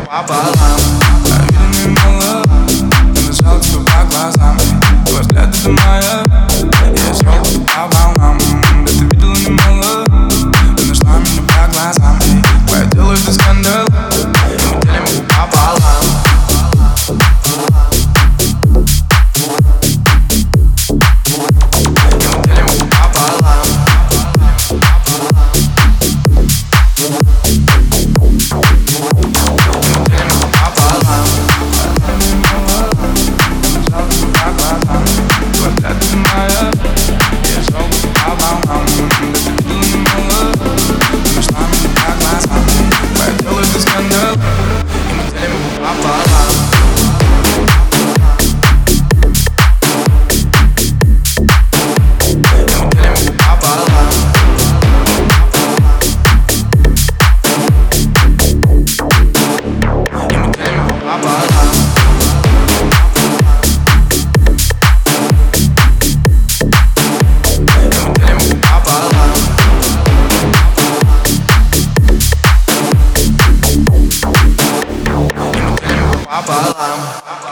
пополам. Видно мало, я нажал тебя по глазам. Твой взгляд это моя, я шел по волнам. Да ты видела немало, ты нашла меня по глазам. Я делаю ты скандал, мы делим его пополам. Пополам.